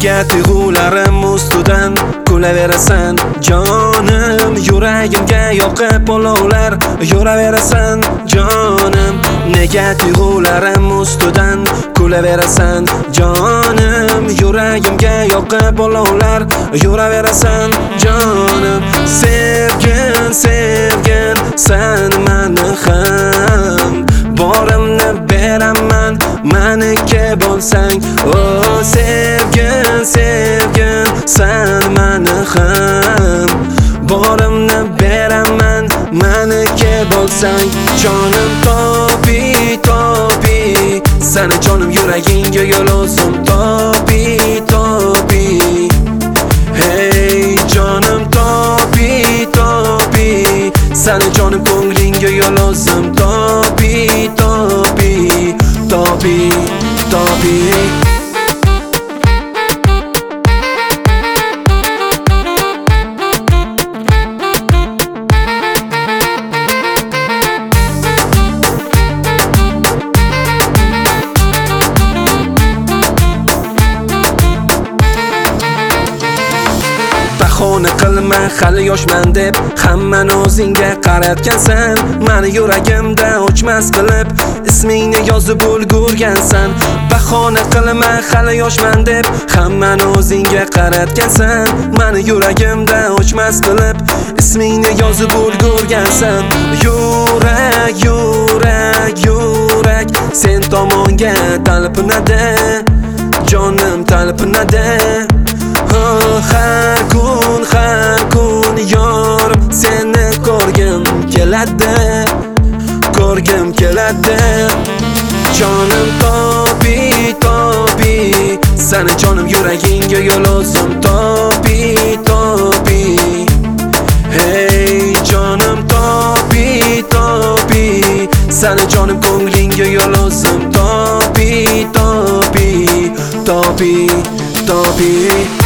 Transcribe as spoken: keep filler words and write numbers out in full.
Nega tuyg'ularim ustidan kulaverasan jonim, yuragimga yoqib olovlar yuraverasan jonim. Nega tuyg'ularim ustidan kulaverasan jonim, yuragimga yoqib olovlar yuraverasan jonim. Sevgin, sevgin sen meni ham, borimni beraman meniki bo'lsang. Oh sevgin, sevgin sen meni ham, borimni beraman meniki bo'lsang. Jonim topi topi, seni jonim yuragingga yo'l olsin topi topi. Hey jonim topi topi, seni jonim ko'nglingga yo'l olsin topi topi topi topi. Bahona qilma hali yoshman deb hammani o'zingga qaratgansan. Meni yuragimda o'chmas qilib ismingni yozib ulgurgansan. Bahona qilma hali yoshman deb hammani o'zingga qaratgansan. Meni yuragimda o'chmas qilib ismingni yozib ulgurgansan. Yurak, yurak, yurak sen tomonga talpinadi, jonim talpinadi. Har kun, har kun yor seni ko'rgim keladi, ko'rgim keladi. Jonim topi topi, seni jonim yuragingga yo'l olsin topi topi. Hey jonim topi topi, seni jonim ko'nglingga yo'l olsin topi topi topi topi.